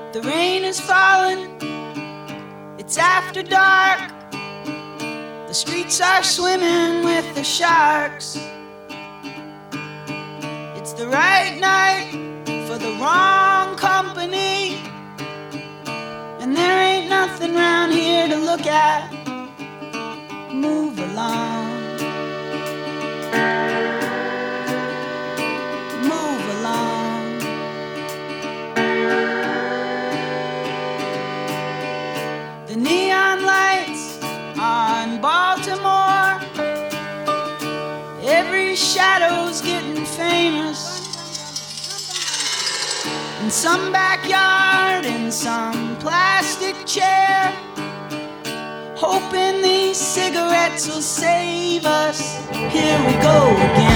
The rain is falling, it's after dark. The streets are swimming with the sharks. It's the right night for the wrong company, and there ain't nothing round here to look at. Move along. Move along. The neon lights on Baltimore, every shadow's getting famous. In some backyard, in some plastic chair, hoping these cigarettes will save us. Here we go again.